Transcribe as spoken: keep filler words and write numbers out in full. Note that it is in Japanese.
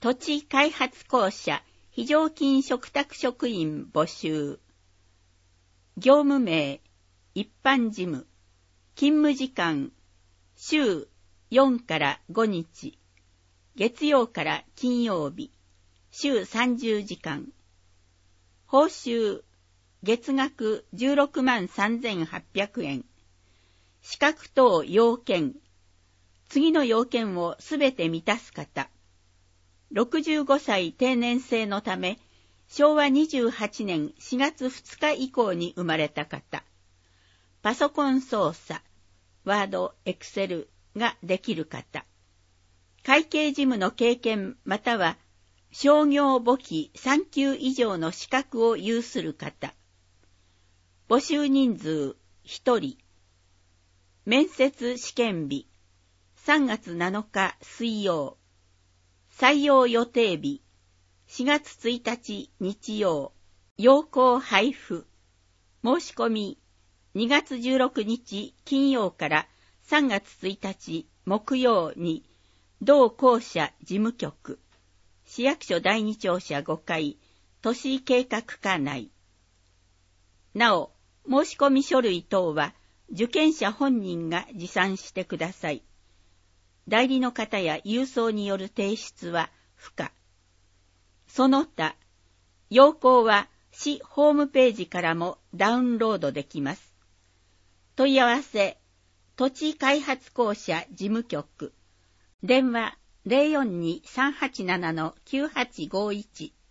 土地開発公社非常勤嘱託職員募集。業務名、一般事務。勤務時間、週よんからごにち。月曜から金曜日。週さんじゅうじかん。報酬、月額じゅうろくまんさんぜんはっぴゃくえん。資格等要件。次の要件をすべて満たす方。ろくじゅうごさい定年制のため、しょうわにじゅうはちねんしがつふつか以降に生まれた方。パソコン操作、ワード、エクセルができる方。会計事務の経験または商業簿記さんきゅう以上の資格を有する方。募集人数ひとり。面接試験日さんがつなのか水曜。採用予定日しがつついたち日曜。要項配布。申し込みにがつじゅうろくにち金曜からさんがつついたち木曜に同校舎事務局。市役所だいに庁舎ごかい都市計画課内。なお、申し込み書類等は受験者本人が持参してください。代理の方や郵送による提出は不可。その他、要項は市ホームページからもダウンロードできます。問い合わせ、土地開発公社事務局。電話 ゼロよんに さんはちなな きゅうはちごいち